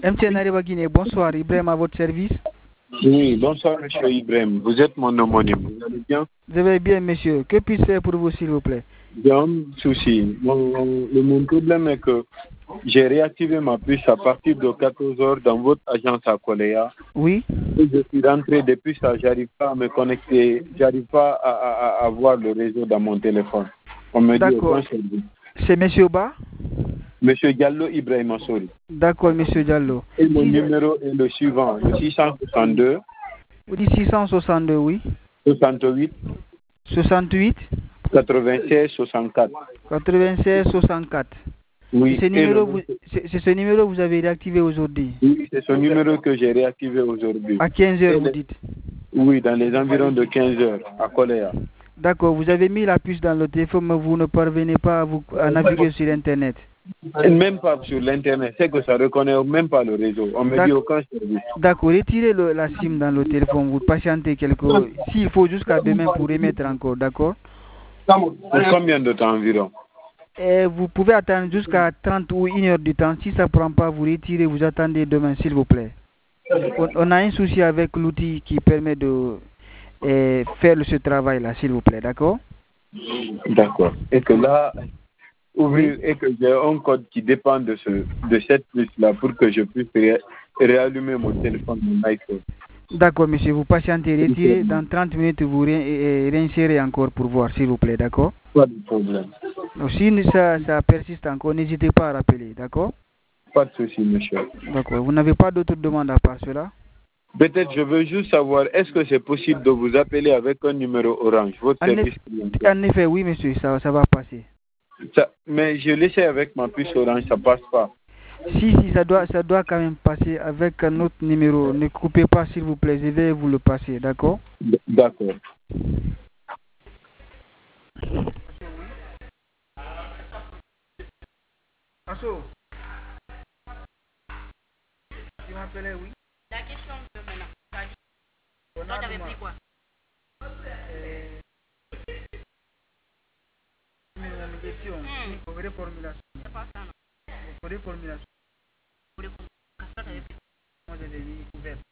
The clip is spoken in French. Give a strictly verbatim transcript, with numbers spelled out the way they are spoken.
M T N Arriva Guinée, bonsoir. Ibrahim à votre service. Oui, bonsoir, monsieur Ibrahim. Vous êtes mon homonyme. Vous allez bien? Je vais bien, monsieur. Que puis-je faire pour vous, s'il vous plaît? Bien, souci. Mon, le, mon problème est que j'ai réactivé ma puce à partir de quatorze heures dans votre agence à Koléa. Oui. Et je suis rentré depuis ça, j'arrive pas à me connecter, j'arrive pas à, à, à avoir le réseau dans mon téléphone. On me dit D'accord. C'est monsieur Ba? Monsieur Diallo Ibrahim Assouri. D'accord, monsieur Diallo. Et mon numéro est le suivant, le six cent soixante-deux. Vous dites six cent soixante-deux, oui. soixante-huit. soixante-huit. quatre-vingt-seize soixante-quatre. quatre-vingt-seize soixante-quatre. Oui. C'est ce numéro, vous, c'est ce numéro que vous avez réactivé aujourd'hui? Oui, c'est ce numéro que j'ai réactivé aujourd'hui. À quinze heures, vous dites? Oui, dans les environs de quinze heures, à Koléa. D'accord, vous avez mis la puce dans le téléphone, mais vous ne parvenez pas à, vous, à naviguer sur Internet. Même pas sur l'Internet, c'est que ça ne reconnaît même pas le réseau. On me dit aucun service. D'accord, retirez le, la SIM dans le téléphone, vous patientez quelques... S'il faut jusqu'à demain pour remettre encore, d'accord? Pour combien de temps environ? Et vous pouvez attendre jusqu'à trente ou une heure de temps. Si ça ne prend pas, vous retirez, vous attendez demain, s'il vous plaît. On, on a un souci avec l'outil qui permet de eh, faire ce travail-là, s'il vous plaît, d'accord? D'accord. Et que là, oui, et que j'ai un code qui dépend de, ce, de cette puce-là pour que je puisse ré, réallumer mon téléphone, mon iPhone. D'accord, monsieur, vous patientez, retirez. Dans trente minutes, vous ré, réinsérez encore pour voir, s'il vous plaît, d'accord? Pas de problème. Donc, si ça, ça persiste encore, n'hésitez pas à rappeler, d'accord? Pas de souci, monsieur. D'accord. Vous n'avez pas d'autres demandes à part cela? Peut-être je veux juste savoir, est-ce que c'est possible de vous appeler avec un numéro orange, votre en service effet, en effet, oui, monsieur, ça, ça va passer. Ça, mais je l'essaie avec ma puce orange, ça passe pas. Si, si, ça doit, ça doit quand même passer avec un autre numéro. Ne coupez pas, s'il vous plaît, je vais vous le passer, d'accord? D'accord. Asso, tu m'appelais, oui? La question de maintenant, toi, tu avais pris quoi? Euh, une question, une reformulation. C'est pas ça, non? Reformulation. Qu'est-ce que tu avais pris? Moi, j'avais mis couvert.